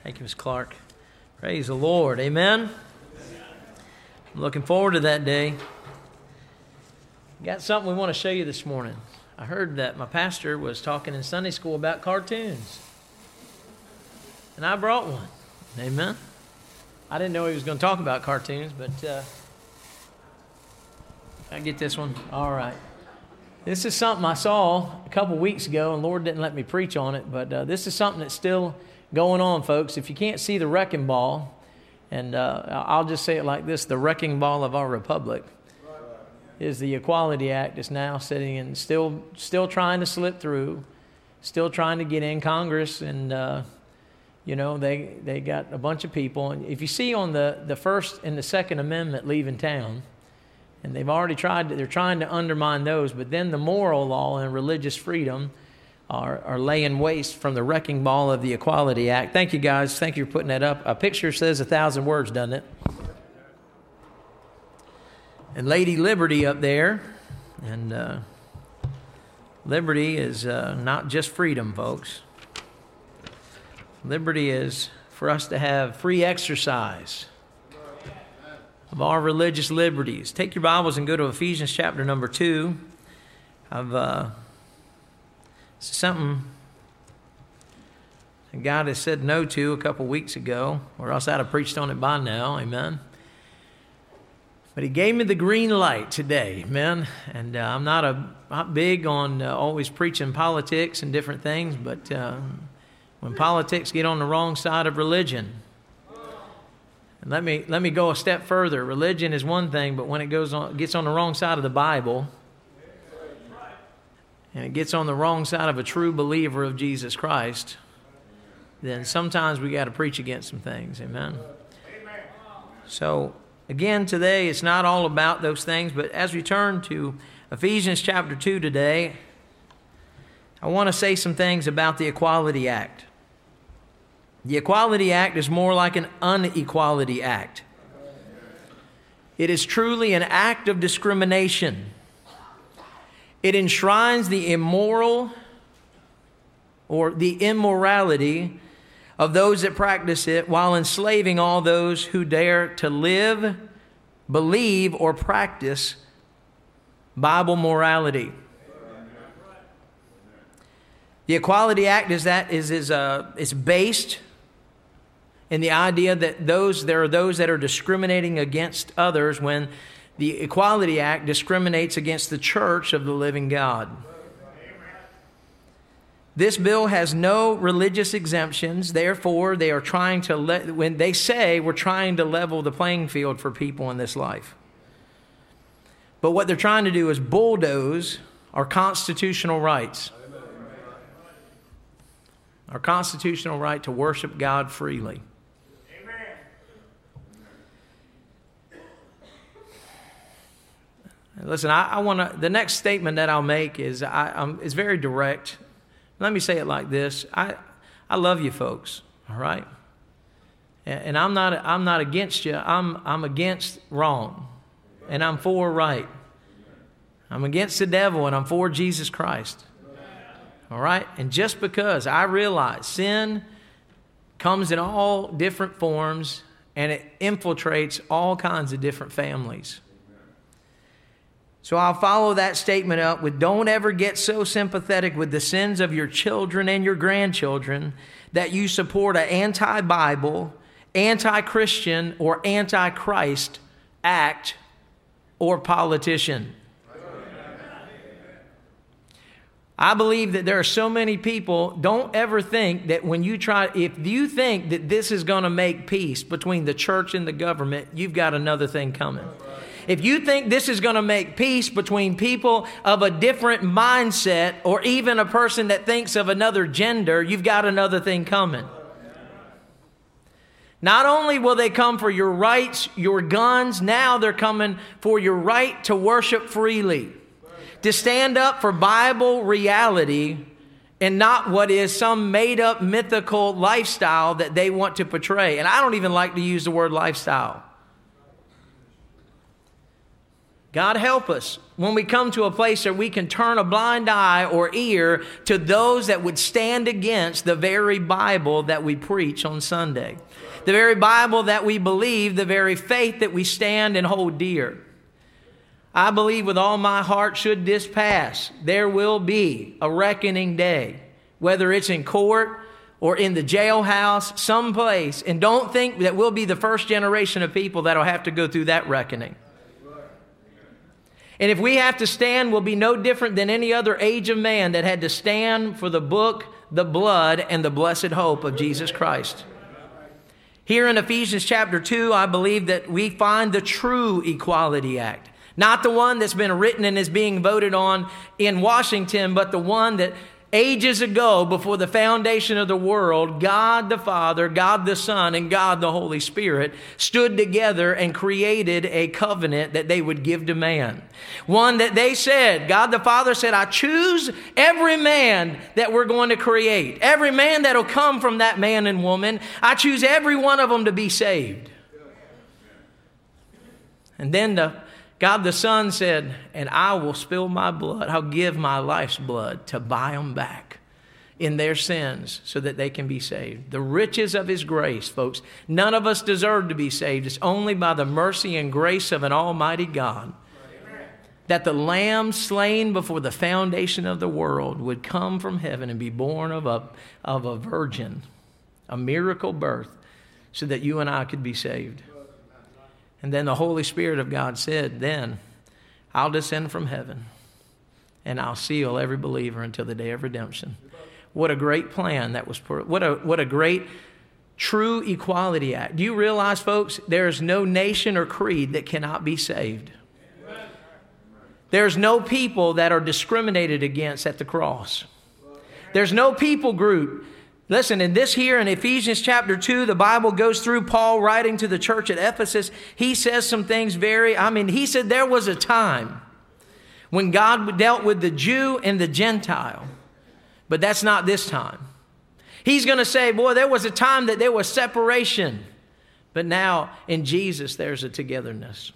Thank you, Ms. Clark. Praise the Lord. Amen. I'm looking forward to that day. Got something we want to show you this morning. I heard that my pastor was talking in Sunday school about cartoons. And I brought one. Amen. I didn't know he was going to talk about cartoons, but I get this one. All right. This is something I saw a couple weeks ago, and Lord didn't let me preach on it, but this is something that's still going on, folks. If you can't see the wrecking ball, and I'll just say it like this, the wrecking ball of our republic is the Equality Act is now sitting and still trying to slip through, still trying to get in Congress, and they got a bunch of people. And if you see on the First and the Second Amendment leaving town, and they're trying to undermine those, but then the moral law and religious freedom are laying waste from the wrecking ball of the Equality Act. Thank you, guys. Thank you for putting that up. A picture says 1,000 words, doesn't it? And Lady Liberty up there. And liberty is not just freedom, folks. Liberty is for us to have free exercise of our religious liberties. Take your Bibles and go to Ephesians chapter number 2. Something God has said no to a couple weeks ago, or else I'd have preached on it by now, amen. But he gave me the green light today, amen. And I'm not big on always preaching politics and different things, but when politics get on the wrong side of religion, and let me go a step further. Religion is one thing, but when it gets on the wrong side of the Bible, and it gets on the wrong side of a true believer of Jesus Christ, then sometimes we got to preach against some things. Amen. So, again, today it's not all about those things, but as we turn to Ephesians chapter 2 today, I want to say some things about the Equality Act. The Equality Act is more like an unequality act. It is truly an act of discrimination. It enshrines the immoral or the immorality of those that practice it while enslaving all those who dare to live, believe, or practice Bible morality. The Equality Act is based in the idea that there are those that are discriminating against others when the Equality Act discriminates against the church of the living God. This bill has no religious exemptions. Therefore, they are trying to when they say we're trying to level the playing field for people in this life. But what they're trying to do is bulldoze our constitutional rights. Our constitutional right to worship God freely. Listen, I want to. The next statement that I'll make is very direct. Let me say it like this: I love you, folks. All right, and I'm not against you. I'm against wrong, and I'm for right. I'm against the devil, and I'm for Jesus Christ. All right, and just because I realize sin comes in all different forms, and it infiltrates all kinds of different families. So I'll follow that statement up with, don't ever get so sympathetic with the sins of your children and your grandchildren that you support an anti-Bible, anti-Christian, or anti-Christ act or politician. I believe that there are so many people, don't ever think that if you think that this is going to make peace between the church and the government, you've got another thing coming. If you think this is going to make peace between people of a different mindset or even a person that thinks of another gender, you've got another thing coming. Not only will they come for your rights, your guns, now they're coming for your right to worship freely, to stand up for Bible reality and not what is some made-up mythical lifestyle that they want to portray. And I don't even like to use the word lifestyle. God help us when we come to a place where we can turn a blind eye or ear to those that would stand against the very Bible that we preach on Sunday. The very Bible that we believe, the very faith that we stand and hold dear. I believe with all my heart, should this pass, there will be a reckoning day, whether it's in court or in the jailhouse, someplace. And don't think that we'll be the first generation of people that'll have to go through that reckoning. And if we have to stand, we'll be no different than any other age of man that had to stand for the book, the blood, and the blessed hope of Jesus Christ. Here in Ephesians chapter 2, I believe that we find the true Equality Act. Not the one that's been written and is being voted on in Washington, but the one that ages ago, before the foundation of the world, God the Father, God the Son, and God the Holy Spirit stood together and created a covenant that they would give to man. One that they said, God the Father said, I choose every man that we're going to create. Every man that'll come from that man and woman. I choose every one of them to be saved. And then God the Son said, and I will spill my blood. I'll give my life's blood to buy them back in their sins so that they can be saved. The riches of His grace, folks. None of us deserve to be saved. It's only by the mercy and grace of an almighty God that the Lamb slain before the foundation of the world would come from heaven and be born of a virgin, a miracle birth, so that you and I could be saved. And then the Holy Spirit of God said, then I'll descend from heaven and I'll seal every believer until the day of redemption. What a great plan that was. What a great true Equality Act. Do you realize, folks, there is no nation or creed that cannot be saved. There's no people that are discriminated against at the cross. There's no people group. Listen, in this here in Ephesians chapter 2, the Bible goes through Paul writing to the church at Ephesus. He says some things he said there was a time when God dealt with the Jew and the Gentile, but that's not this time. He's going to say, boy, there was a time that there was separation, but now in Jesus there's a togetherness.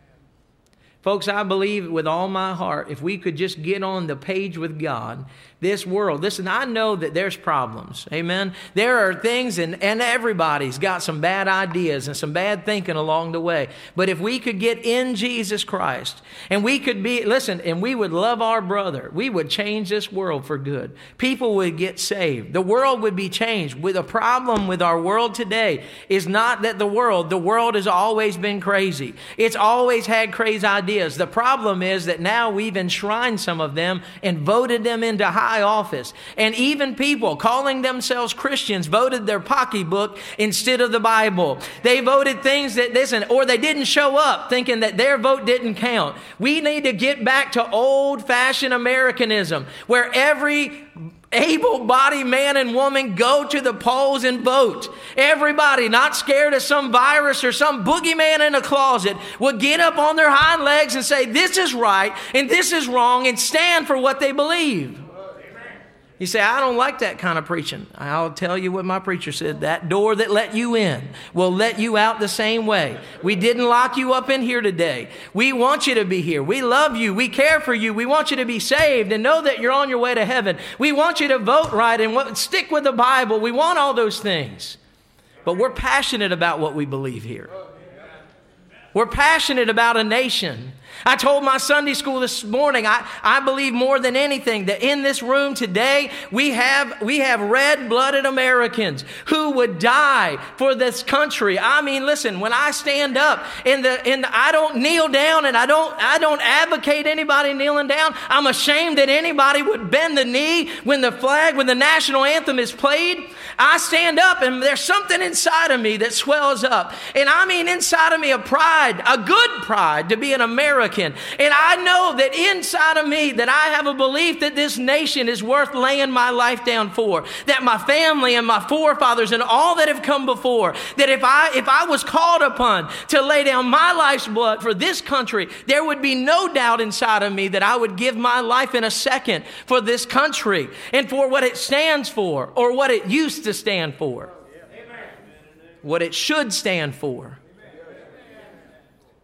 Folks, I believe with all my heart, if we could just get on the page with God, this world, listen, I know that there's problems. Amen. There are things, and everybody's got some bad ideas and some bad thinking along the way. But if we could get in Jesus Christ and we could and we would love our brother, we would change this world for good. People would get saved. The world would be changed. With a problem with our world today is not that the world has always been crazy. It's always had crazy ideas. The problem is that now we've enshrined some of them and voted them into high office. And even people calling themselves Christians voted their pocketbook instead of the Bible. They voted things or they didn't show up thinking that their vote didn't count. We need to get back to old-fashioned Americanism, where every able-bodied man and woman go to the polls and vote. Everybody, not scared of some virus or some boogeyman in a closet, would get up on their hind legs and say, this is right and this is wrong, and stand for what they believe. You say, I don't like that kind of preaching. I'll tell you what my preacher said. That door that let you in will let you out the same way. We didn't lock you up in here today. We want you to be here. We love you. We care for you. We want you to be saved and know that you're on your way to heaven. We want you to vote right and stick with the Bible. We want all those things. But we're passionate about what we believe here. We're passionate about a nation. I told my Sunday school this morning, I believe more than anything that in this room today, we have red-blooded Americans who would die for this country. I mean, listen, when I stand up I don't kneel down, and I don't advocate anybody kneeling down. I'm ashamed that anybody would bend the knee when the national anthem is played. I stand up, and there's something inside of me that swells up. And I mean inside of me a pride, a good pride to be an American. And I know that inside of me that I have a belief that this nation is worth laying my life down for. That my family and my forefathers and all that have come before, that if I was called upon to lay down my life's blood for this country, there would be no doubt inside of me that I would give my life in a second for this country and for what it stands for, or what it used to stand for, what it should stand for.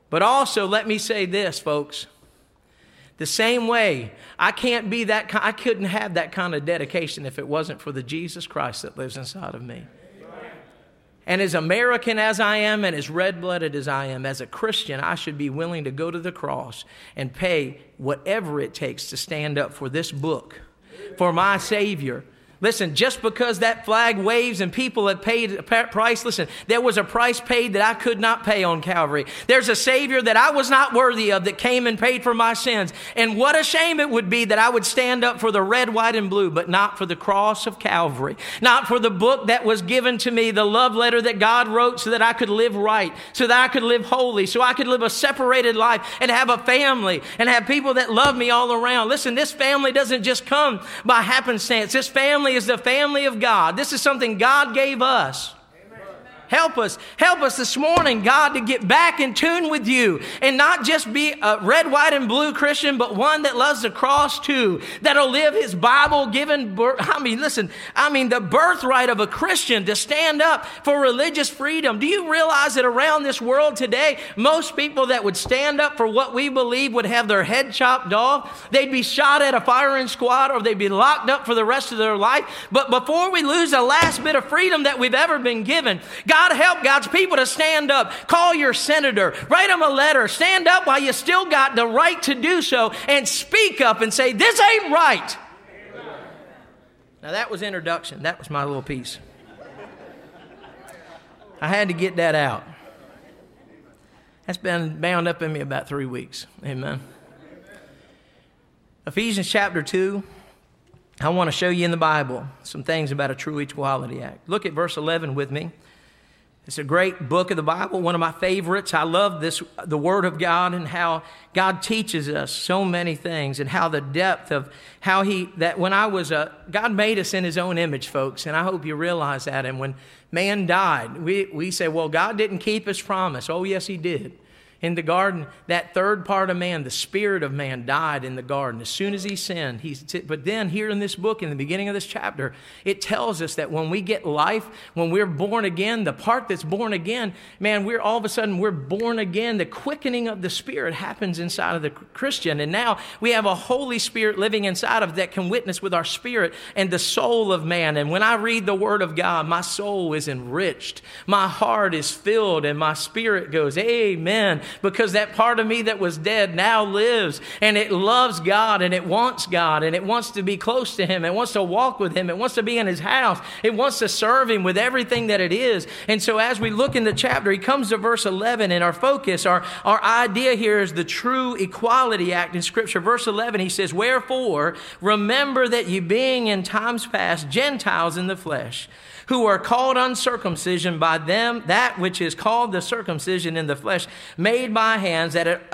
But also, let me say this, folks. The same way, I couldn't have that kind of dedication if it wasn't for the Jesus Christ that lives inside of me. And as American as I am and as red-blooded as I am, as a Christian, I should be willing to go to the cross and pay whatever it takes to stand up for this book, for my Savior. Listen, just because that flag waves and people have paid a price, listen, there was a price paid that I could not pay on Calvary. There's a Savior that I was not worthy of that came and paid for my sins. And what a shame it would be that I would stand up for the red, white, and blue, but not for the cross of Calvary, not for the book that was given to me, the love letter that God wrote so that I could live right, so that I could live holy, so I could live a separated life and have a family and have people that love me all around. Listen, this family doesn't just come by happenstance. This family is the family of God. This is something God gave us. Help us this morning, God, to get back in tune with you and not just be a red, white, and blue Christian, but one that loves the cross too, that'll live his Bible-given, the birthright of a Christian to stand up for religious freedom. Do you realize that around this world today, most people that would stand up for what we believe would have their head chopped off? They'd be shot at a firing squad or they'd be locked up for the rest of their life. But before we lose the last bit of freedom that we've ever been given, God help God's people to stand up. Call your senator. Write them a letter. Stand up while you still got the right to do so and speak up and say, this ain't right. Now that was introduction. That was my little piece. I had to get that out. That's been bound up in me about 3 weeks. Amen. Ephesians chapter 2. I want to show you in the Bible some things about a true equality act. Look at verse 11 with me. It's a great book of the Bible, one of my favorites. I love the Word of God and how God teaches us so many things and how the depth of how God made us in his own image, folks, and I hope you realize that. And when man died, we say, well, God didn't keep his promise. Oh, yes, he did. In the garden, that third part of man, the spirit of man, died in the garden as soon as he sinned. But then here in this book, in the beginning of this chapter, it tells us that when we get life, when we're born again, the part that's born again, man, we're born again. The quickening of the Spirit happens inside of the Christian. And now we have a Holy Spirit living inside of that can witness with our spirit and the soul of man. And when I read the Word of God, my soul is enriched. My heart is filled and my spirit goes, amen. Because that part of me that was dead now lives, and it loves God, and it wants God, and it wants to be close to him. It wants to walk with him. It wants to be in his house. It wants to serve him with everything that it is. And so as we look in the chapter, he comes to verse 11, and our focus, our idea here is the true equality act in Scripture. Verse 11, he says, wherefore, remember that ye being in times past Gentiles in the flesh, who are called uncircumcision by them, that which is called the circumcision in the flesh, made by hands, at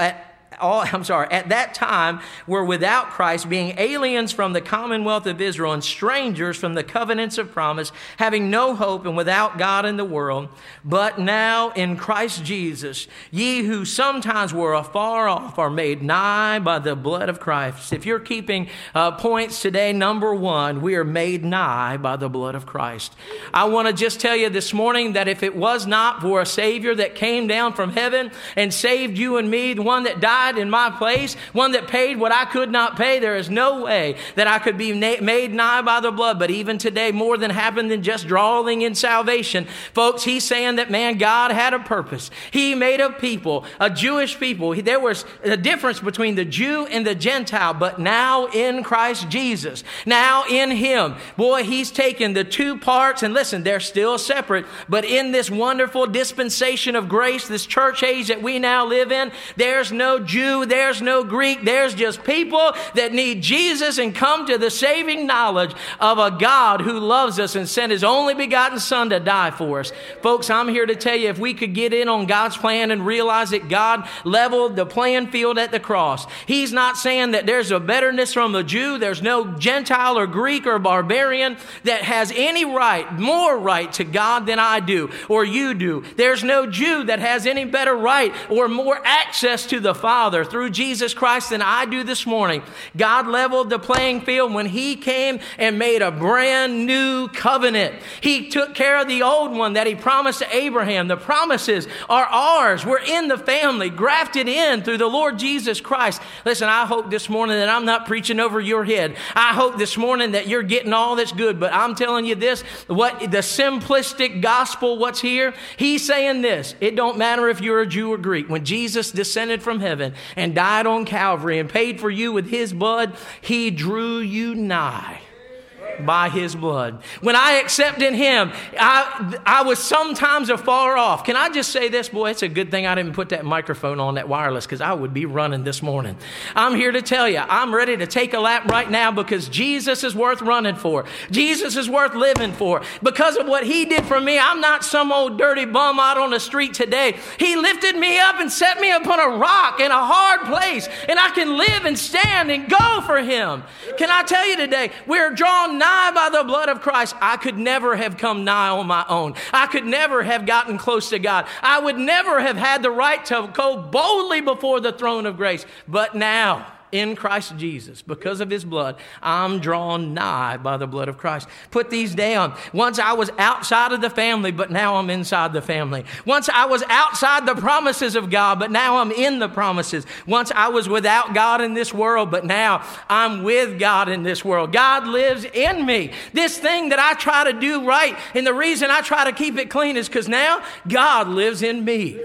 that time were without Christ, being aliens from the commonwealth of Israel and strangers from the covenants of promise, having no hope and without God in the world. But now in Christ Jesus, ye who sometimes were afar off are made nigh by the blood of Christ. If you're keeping points today, number one, we are made nigh by the blood of Christ. I want to just tell you this morning that if it was not for a Savior that came down from heaven and saved you and me, the one that died in my place, one that paid what I could not pay, there is no way that I could be made nigh by the blood. But even today, more than happened than just drawing in salvation. Folks, he's saying that, man, God had a purpose. He made a people, a Jewish people. There was a difference between the Jew and the Gentile, but now in Christ Jesus, now in him, boy, he's taken the two parts, and listen, they're still separate, but in this wonderful dispensation of grace, this church age that we now live in, there's no Jew, there's no Greek, there's just people that need Jesus and come to the saving knowledge of a God who loves us and sent his only begotten Son to die for us. Folks, I'm here to tell you, if we could get in on God's plan and realize that God leveled the playing field at the cross. He's not saying that there's a betterness from the Jew. There's no Gentile or Greek or barbarian that has any right, more right to God than I do or you do. There's no Jew that has any better right or more access to the Father Father through Jesus Christ than I do this morning. God leveled the playing field when He came and made a brand new covenant. He took care of the old one that He promised to Abraham. The promises are ours. We're in the family, grafted in through the Lord Jesus Christ. Listen, I hope this morning that I'm not preaching over your head. I hope this morning that you're getting all that's good. But I'm telling you this, what the simplistic gospel, what's here, He's saying this: it don't matter if you're a Jew or Greek. When Jesus descended from heaven and died on Calvary and paid for you with His blood, He drew you nigh by His blood. When I accepted Him, I was sometimes afar off. Can I just say this? Boy, it's a good thing I didn't put that microphone on that wireless, because I would be running this morning. I'm here to tell you, I'm ready to take a lap right now, because Jesus is worth running for. Jesus is worth living for. Because of what He did for me, I'm not some old dirty bum out on the street today. He lifted me up and set me upon a rock in a hard place, and I can live and stand and go for Him. Can I tell you today, we're drawn nigh by the blood of Christ. I could never have come nigh on my own. I could never have gotten close to God. I would never have had the right to go boldly before the throne of grace. But now, in Christ Jesus, because of His blood, I'm drawn nigh by the blood of Christ. Put these down. Once I was outside of the family, but now I'm inside the family. Once I was outside the promises of God, but now I'm in the promises. Once I was without God in this world, but now I'm with God in this world. God lives in me. This thing that I try to do right, and the reason I try to keep it clean is because now God lives in me.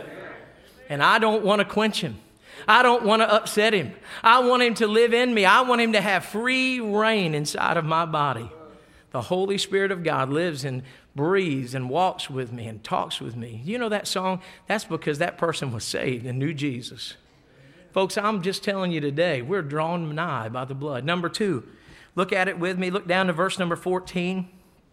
And I don't want to quench Him. I don't want to upset Him. I want Him to live in me. I want Him to have free reign inside of my body. The Holy Spirit of God lives and breathes and walks with me and talks with me. You know that song? That's because that person was saved and knew Jesus. Folks, I'm just telling you today, we're drawn nigh by the blood. Number 2, look at it with me. Look down to verse number 14.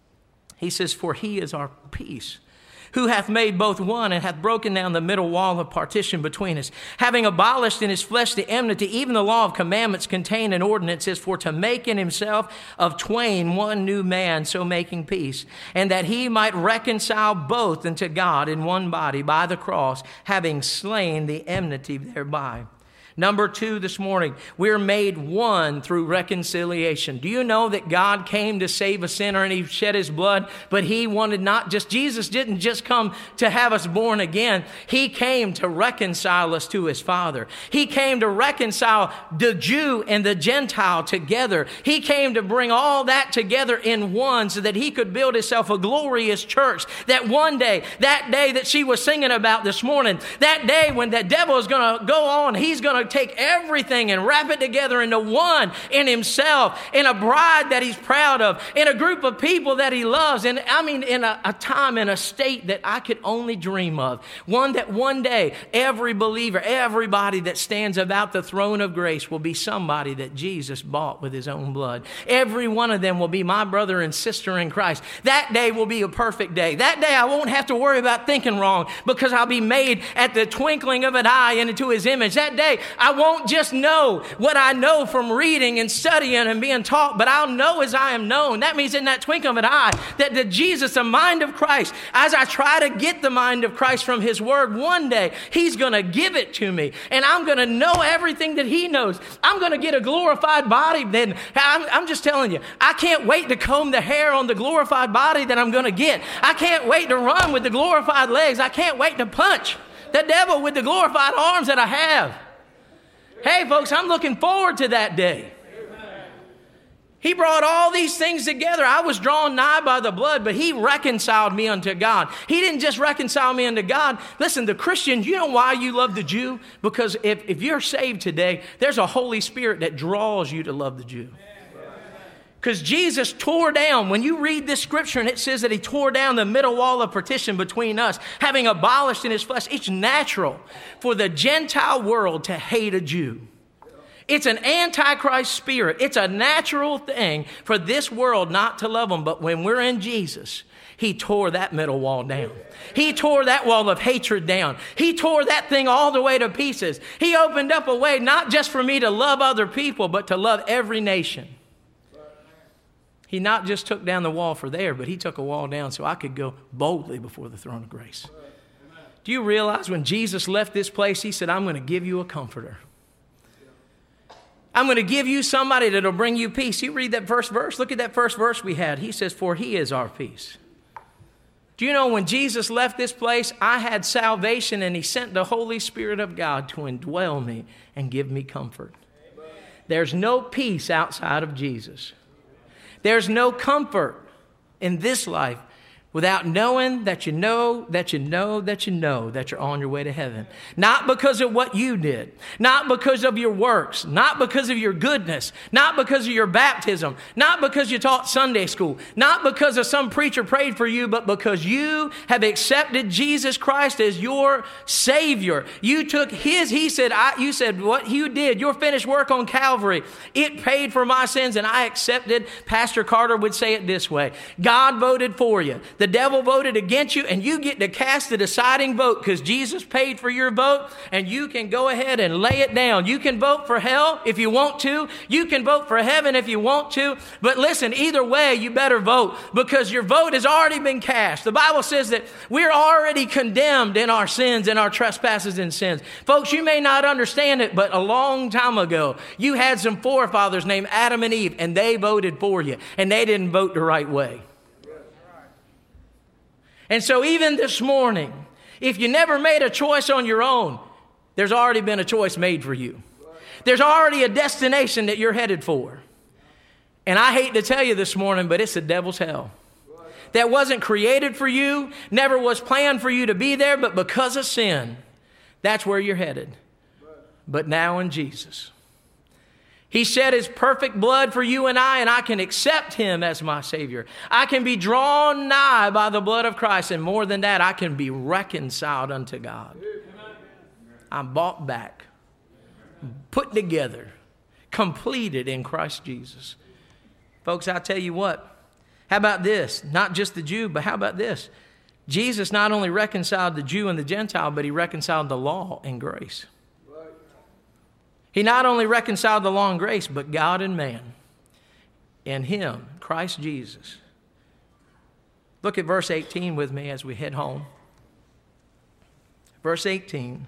He says, "For He is our peace, who hath made both one, and hath broken down the middle wall of partition between us, having abolished in His flesh the enmity, even the law of commandments contained in ordinances, for to make in Himself of twain one new man, so making peace, and that He might reconcile both unto God in one body by the cross, having slain the enmity thereby." Number 2 this morning, we're made one through reconciliation. Do you know that God came to save a sinner and He shed His blood, but He wanted Jesus didn't just come to have us born again. He came to reconcile us to His Father. He came to reconcile the Jew and the Gentile together. He came to bring all that together in one so that He could build Himself a glorious church. That one day, that day that she was singing about this morning, that day when the devil is going to go on, he's going to take everything and wrap it together into one in Himself, in a bride that He's proud of, in a group of people that He loves, and in a time, in a state that I could only dream of. One that one day every believer, everybody that stands about the throne of grace will be somebody that Jesus bought with His own blood. Every one of them will be my brother and sister in Christ. That day will be a perfect day. That day I won't have to worry about thinking wrong, because I'll be made at the twinkling of an eye into His image. That day I won't just know what I know from reading and studying and being taught, but I'll know as I am known. That means in that twinkling of an eye that the Jesus, the mind of Christ, as I try to get the mind of Christ from His Word, one day He's going to give it to me, and I'm going to know everything that He knows. I'm going to get a glorified body then. I'm just telling you, I can't wait to comb the hair on the glorified body that I'm going to get. I can't wait to run with the glorified legs. I can't wait to punch the devil with the glorified arms that I have. Hey, folks, I'm looking forward to that day. He brought all these things together. I was drawn nigh by the blood, but He reconciled me unto God. He didn't just reconcile me unto God. Listen, the Christian, you know why you love the Jew? Because if you're saved today, there's a Holy Spirit that draws you to love the Jew. Because Jesus tore down, when you read this scripture and it says that He tore down the middle wall of partition between us, having abolished in His flesh, it's natural for the Gentile world to hate a Jew. It's an antichrist spirit. It's a natural thing for this world not to love them. But when we're in Jesus, He tore that middle wall down. He tore that wall of hatred down. He tore that thing all the way to pieces. He opened up a way not just for me to love other people, but to love every nation. He not just took down the wall for there, but He took a wall down so I could go boldly before the throne of grace. Do you realize when Jesus left this place, he said, I'm going to give you a comforter. I'm going to give you somebody that'll bring you peace. You read that first verse. Look at that first verse we had. He says, for he is our peace. Do you know when Jesus left this place, I had salvation and he sent the Holy Spirit of God to indwell me and give me comfort. There's no peace outside of Jesus. There's no comfort in this life without knowing that you know that you're on your way to heaven. Not because of what you did, not because of your works, not because of your goodness, not because of your baptism, not because you taught Sunday school, not because of some preacher prayed for you, but because you have accepted Jesus Christ as your Savior. You took his, you said what you did, your finished work on Calvary, it paid for my sins, and I accepted. Pastor Carter would say it this way: God voted for you. The devil voted against you, and you get to cast the deciding vote because Jesus paid for your vote, and you can go ahead and lay it down. You can vote for hell if you want to. You can vote for heaven if you want to. But listen, either way, you better vote because your vote has already been cast. The Bible says that we're already condemned in our sins and our trespasses and sins. Folks, you may not understand it, but a long time ago, you had some forefathers named Adam and Eve, and they voted for you, and they didn't vote the right way. And so even this morning, if you never made a choice on your own, there's already been a choice made for you. There's already a destination that you're headed for. And I hate to tell you this morning, but it's the devil's hell. That wasn't created for you, never was planned for you to be there, but because of sin, that's where you're headed. But now in Jesus. He shed his perfect blood for you and I can accept him as my Savior. I can be drawn nigh by the blood of Christ, and more than that, I can be reconciled unto God. I'm bought back, put together, completed in Christ Jesus. Folks, I tell you what, how about this? Not just the Jew, but how about this? Jesus not only reconciled the Jew and the Gentile, but he reconciled the law and grace. He not only reconciled the law and grace, but God and man in him, Christ Jesus. Look at verse 18 with me as we head home. Verse 18.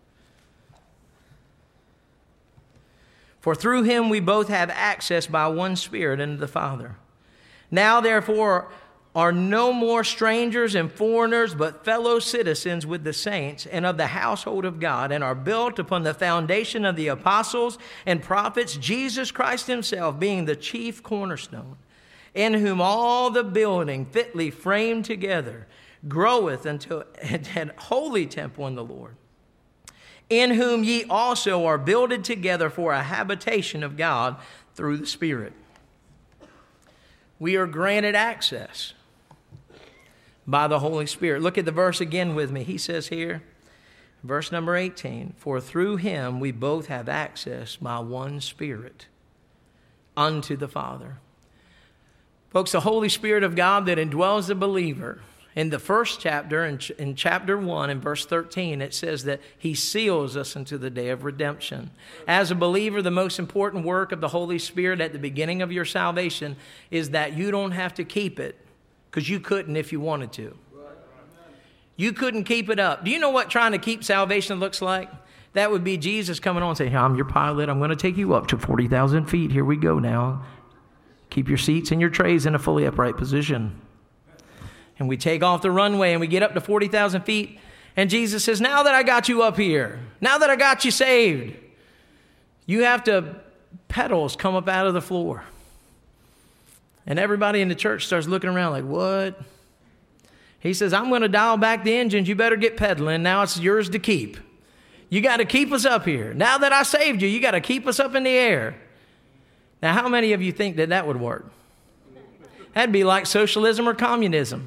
For through him we both have access by one Spirit into the Father. Now therefore are no more strangers and foreigners, but fellow citizens with the saints and of the household of God, and are built upon the foundation of the apostles and prophets, Jesus Christ himself being the chief cornerstone, in whom all the building fitly framed together groweth unto an holy temple in the Lord, in whom ye also are builded together for a habitation of God through the Spirit. We are granted access by the Holy Spirit. Look at the verse again with me. He says here, verse number 18, for through him we both have access by one Spirit unto the Father. Folks, the Holy Spirit of God that indwells the believer, in the first chapter, in chapter 1, in verse 13, it says that he seals us unto the day of redemption. As a believer, the most important work of the Holy Spirit at the beginning of your salvation is that you don't have to keep it, because you couldn't if you wanted to. You couldn't keep it up. Do you know what trying to keep salvation looks like? That would be Jesus coming on and saying, I'm your pilot. I'm going to take you up to 40,000 feet. Here we go now. Keep your seats and your trays in a fully upright position. And we take off the runway and we get up to 40,000 feet. And Jesus says, now that I got you up here, now that I got you saved, you have to, pedals come up out of the floor. And everybody in the church starts looking around like, what? He says, I'm going to dial back the engines. You better get pedaling. Now it's yours to keep. You got to keep us up here. Now that I saved you, you got to keep us up in the air. Now, how many of you think that that would work? That'd be like socialism or communism.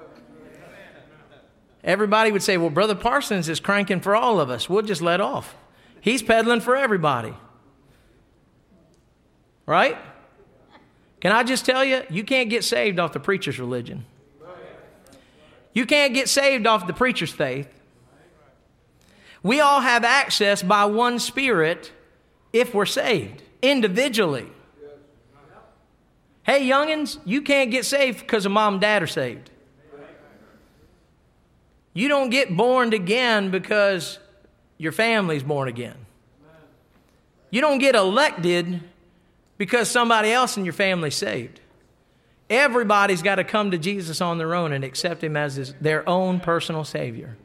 Everybody would say, well, Brother Parsons is cranking for all of us. We'll just let off. He's pedaling for everybody. Right? Can I just tell you, you can't get saved off the preacher's religion. You can't get saved off the preacher's faith. We all have access by one Spirit if we're saved, individually. Hey, youngins, you can't get saved because of mom and dad are saved. You don't get born again because your family's born again. You don't get elected because somebody else in your family's saved. Everybody's got to come to Jesus on their own and accept Him as their own personal Savior.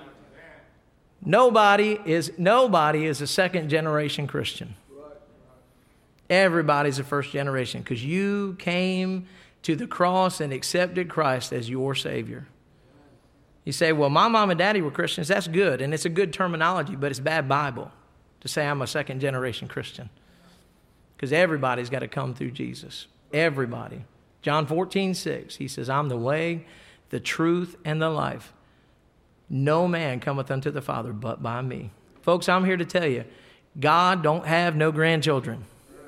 Nobody is a second generation Christian. Everybody's a first generation because you came to the cross and accepted Christ as your Savior. You say, well, my mom and daddy were Christians. That's good, and it's a good terminology, but it's bad Bible to say I'm a second generation Christian because everybody's got to come through Jesus. Everybody. John 14:6, He says, I'm the way, the truth, and the life. No man cometh unto the Father but by me. Folks, I'm here to tell you, God don't have no grandchildren.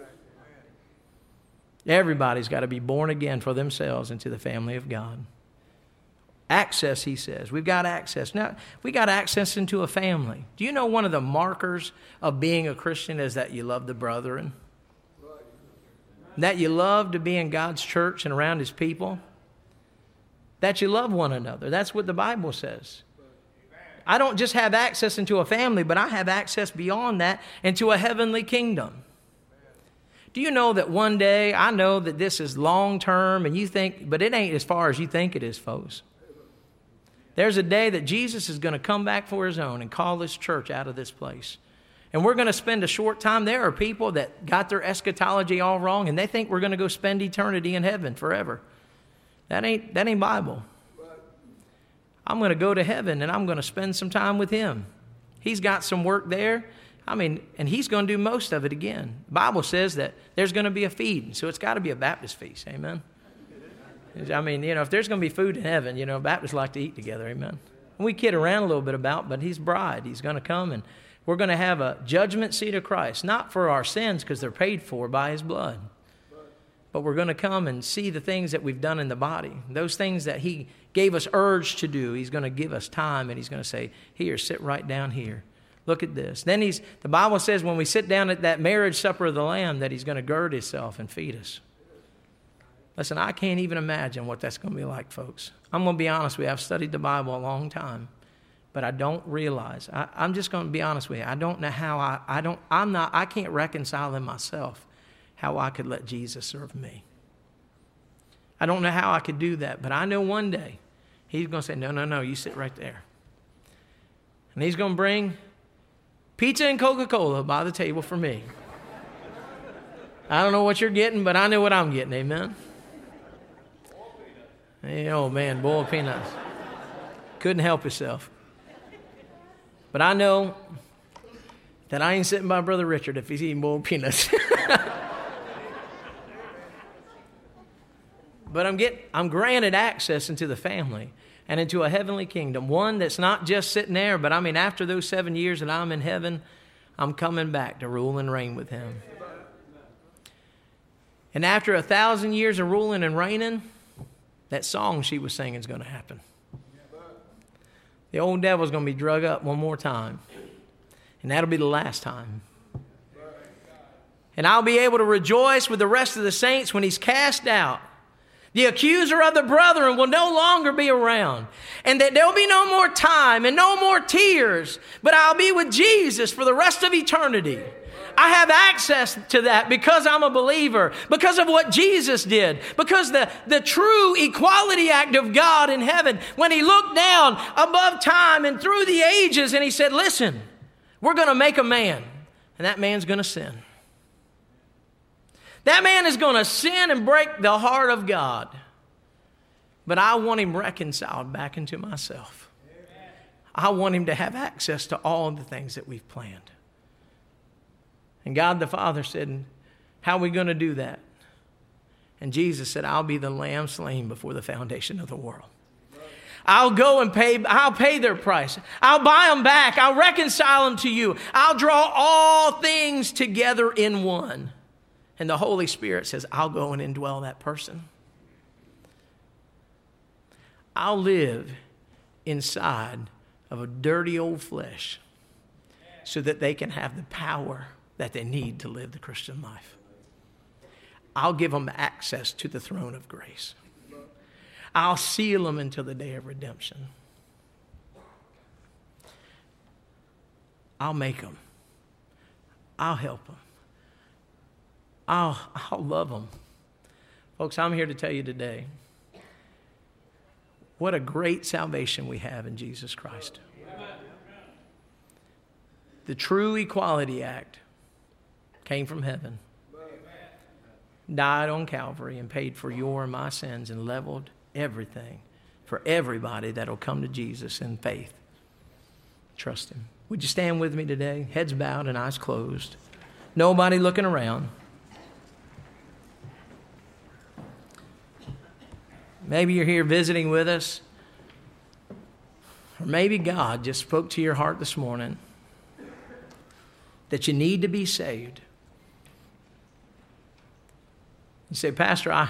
Everybody's got to be born again for themselves into the family of God. Access, He says. We've got access. Now, we got access into a family. Do you know one of the markers of being a Christian is that you love the brethren? That you love to be in God's church and around His people? That you love one another. That's what the Bible says. I don't just have access into a family, but I have access beyond that into a heavenly kingdom. Do you know that one day, I know that this is long term, and you think, but it ain't as far as you think it is, folks. There's a day that Jesus is going to come back for His own and call this church out of this place. And we're going to spend a short time. There are people that got their eschatology all wrong, and they think we're going to go spend eternity in heaven forever. That ain't Bible. I'm going to go to heaven, and I'm going to spend some time with Him. He's got some work there. And He's going to do most of it again. The Bible says that there's going to be a feed, so it's got to be a Baptist feast. Amen. If there's going to be food in heaven, Baptists like to eat together. Amen. And we kid around a little bit about, but His bride, He's going to come, and we're going to have a judgment seat of Christ, not for our sins because they're paid for by His blood. But we're going to come and see the things that we've done in the body. Those things that He gave us urge to do, He's going to give us time, and He's going to say, here, sit right down here. Look at this. Then the Bible says when we sit down at that marriage supper of the Lamb that He's going to gird Himself and feed us. Listen, I can't even imagine what that's going to be like, folks. I'm going to be honest with you. I've studied the Bible a long time, but I don't realize. I'm just going to be honest with you. I don't know how I can't reconcile in myself how I could let Jesus serve me. I don't know how I could do that, but I know one day He's going to say, no, you sit right there. And He's going to bring pizza and Coca-Cola by the table for me. I don't know what you're getting, but I know what I'm getting. Amen. Hey, oh, man, boiled peanuts. Couldn't help yourself. But I know that I ain't sitting by Brother Richard if he's eating boiled peanuts. But I'm granted access into the family and into a heavenly kingdom. One that's not just sitting there, but after those 7 years that I'm in heaven, I'm coming back to rule and reign with Him. And after 1,000 years of ruling and reigning, that song she was singing is going to happen. The old devil's going to be drug up one more time. And that'll be the last time. And I'll be able to rejoice with the rest of the saints when He's cast out. The accuser of the brethren will no longer be around. And that there'll be no more time and no more tears. But I'll be with Jesus for the rest of eternity. I have access to that because I'm a believer, because of what Jesus did, because the true equality act of God in heaven, when He looked down above time and through the ages and He said, listen, we're going to make a man, and that man's going to sin. That man is going to sin and break the heart of God. But I want him reconciled back into myself. I want him to have access to all the things that we've planned. And God the Father said, how are we going to do that? And Jesus said, I'll be the lamb slain before the foundation of the world. I'll go and I'll pay their price. I'll buy them back. I'll reconcile them to you. I'll draw all things together in one. And the Holy Spirit says, I'll go and indwell that person. I'll live inside of a dirty old flesh so that they can have the power that they need to live the Christian life. I'll give them access to the throne of grace. I'll seal them until the day of redemption. I'll make them. I'll help them. I'll love them. Folks, I'm here to tell you today what a great salvation we have in Jesus Christ. The true Equality Act came from heaven, died on Calvary, and paid for your and my sins and leveled everything for everybody that'll come to Jesus in faith. Trust Him. Would you stand with me today? Heads bowed and eyes closed. Nobody looking around. Maybe you're here visiting with us. Or maybe God just spoke to your heart this morning that you need to be saved. You say, Pastor,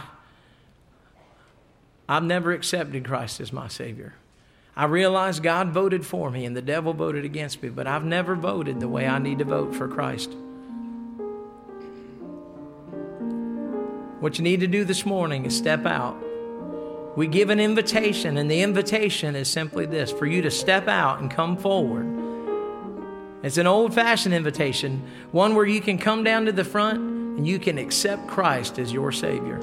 I've never accepted Christ as my Savior. I realize God voted for me and the devil voted against me, but I've never voted the way I need to vote for Christ. What you need to do this morning is step out. We give an invitation, and the invitation is simply this, for you to step out and come forward. It's an old-fashioned invitation, one where you can come down to the front and you can accept Christ as your Savior.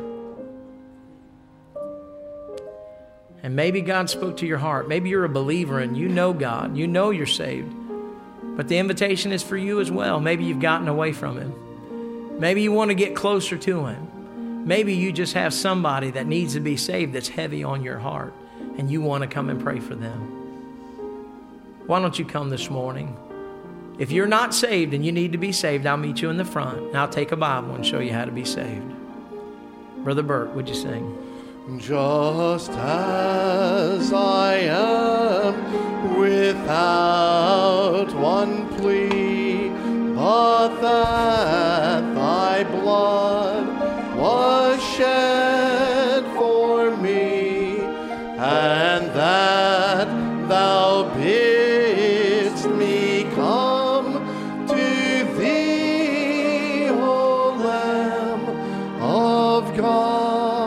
And maybe God spoke to your heart. Maybe you're a believer and you know God. You know you're saved. But the invitation is for you as well. Maybe you've gotten away from Him. Maybe you want to get closer to Him. Maybe you just have somebody that needs to be saved that's heavy on your heart and you want to come and pray for them. Why don't you come this morning? If you're not saved and you need to be saved, I'll meet you in the front and I'll take a Bible and show you how to be saved. Brother Bert, would you sing? Just as I am, without one plea, but that thy blood was shed for me, and that thou bidst me come to thee, O Lamb of God.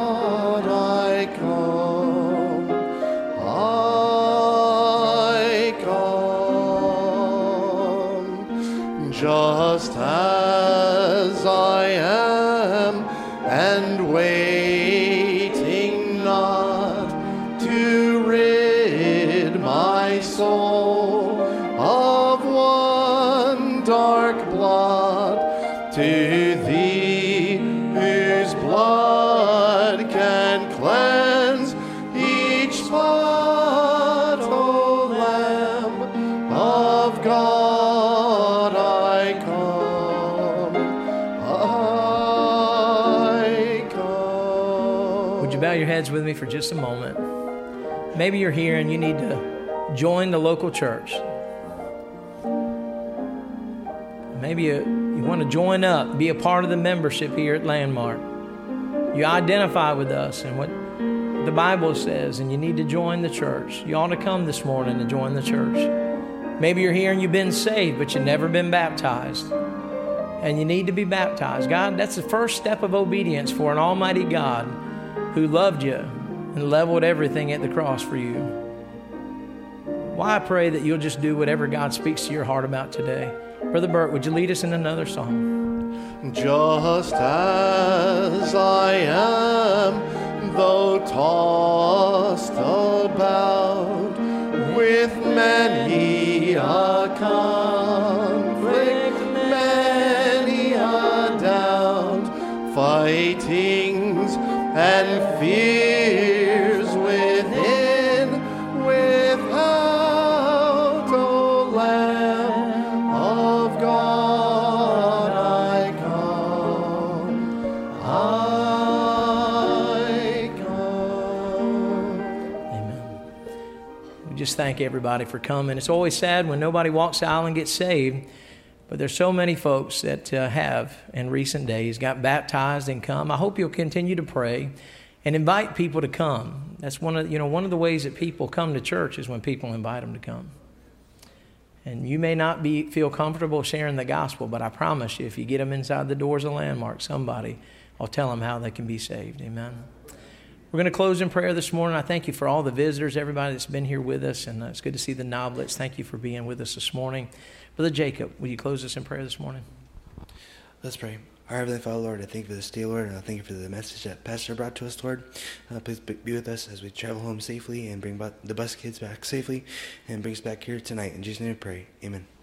Just as I am, and waiting not to rid my soul of one dark blot, to thee whose blood can cleanse each spot, O Lamb of God. Bow your heads with me for just a moment. Maybe you're here and you need to join the local church. Maybe you want to join up, be a part of the membership here at Landmark. You identify with us and what the Bible says, and you need to join the church. You ought to come this morning to join the church. Maybe you're here and you've been saved, but you've never been baptized. And you need to be baptized. God, that's the first step of obedience for an almighty God who loved you and leveled everything at the cross for you. Well, I pray that you'll just do whatever God speaks to your heart about today. Brother Bert, would you lead us in another song? Just as I am, though tossed about with many a conflict, many a doubt, fightings and fears within, without, O Lamb of God, I come, I come. Amen. We just thank everybody for coming. It's always sad when nobody walks the aisle and gets saved. But there's so many folks that have, in recent days, got baptized and come. I hope you'll continue to pray and invite people to come. That's one of the ways that people come to church is when people invite them to come. And you may not feel comfortable sharing the gospel, but I promise you, if you get them inside the doors of Landmark, somebody will tell them how they can be saved. Amen. We're going to close in prayer this morning. I thank you for all the visitors, everybody that's been here with us, and it's good to see the Noblets. Thank you for being with us this morning. Brother Jacob, will you close us in prayer this morning? Let's pray. Our Heavenly Father, Lord, I thank you for this day, Lord, and I thank you for the message that Pastor brought to us, Lord. Please be with us as we travel home safely and bring the bus kids back safely and bring us back here tonight. In Jesus' name we pray. Amen.